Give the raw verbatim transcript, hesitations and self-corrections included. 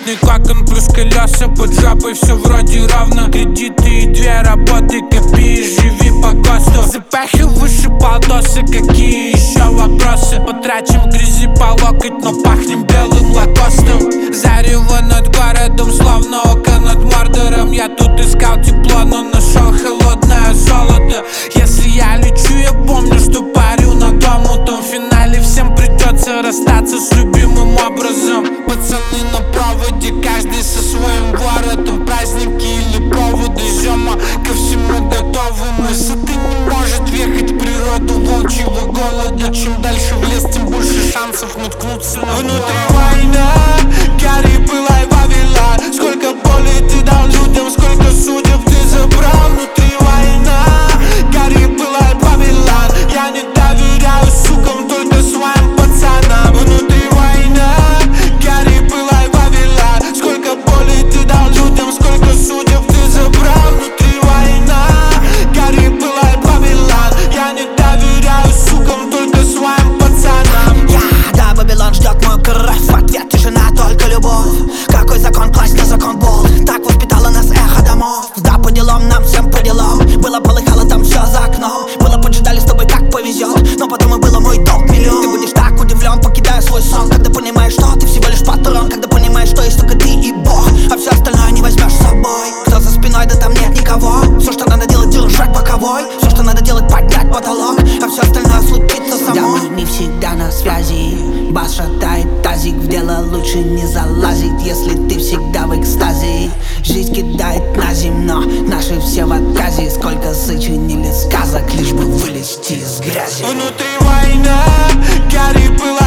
Кредитный кокон плюс колеса, под жопой все вроде равно. Кредиты и две работы, копи и живи по ГОСТу. Запахи выше полтосы, какие еще вопросы? Потрачим в грязи по локоть, но пахнем белым лакостом. Зарево над городом, словно око над Мордором. Я тут искал тепло, но нашел холодное золото. Если я лечу, я помню, что парю на омутом. В финале всем придется расстаться с любимым образом. Пацаны на проводе, каждый со своим воротом. Праздники или поводы, зема ко всему готовы. Мы сыты, не может въехать в природу волчьего голода. Чем дальше в лес, тем больше шансов наткнуться на внутри война. Гори, пылай, Вавилон. Сколько боли ты дал людям, сколько судеб ты забрал. Внутри война. Гори, пылай, Вавилон. Я не доверяю сукам, только своим пацанам. Внутри война. Гори, пылай, Вавилон. Сколько боли ты дал людям, сколько судеб ты забрал. Внутри война. Гори, пылай, Вавилон. Я не доверяю сукам, только своим пацанам. Я, да, Вавилон ждет мою кровь. В ответ тишина, только любовь. Какой закон класть, на закон бол. Так воспитало нас эхо домов. Да, по делам, нам всем по делам. Было, полыхало там все за окном. Было, поджидали с тобой, как повезет. Но потом и было мой долг миллион. Ты будешь так удивлен, покидая свой сон. Когда понимаешь, что ты всего лишь патрон. Когда понимаешь, что есть только ты и Бог, а все остальное не возьмешь с собой. Кто за спиной, да там нет никого. Все, что надо делать, держать боковой. Все, что надо делать, поднять потолок. А все остальное случится само. Да, мы не всегда на связи. Бас шатает тазик, в дело лучше не залазить, если ты всегда в экстазе. Жизнь кидает на землю, наши все в отказе. Сколько сочинили сказок, лишь бы вылезти из грязи. Внутри война, гори, пылай.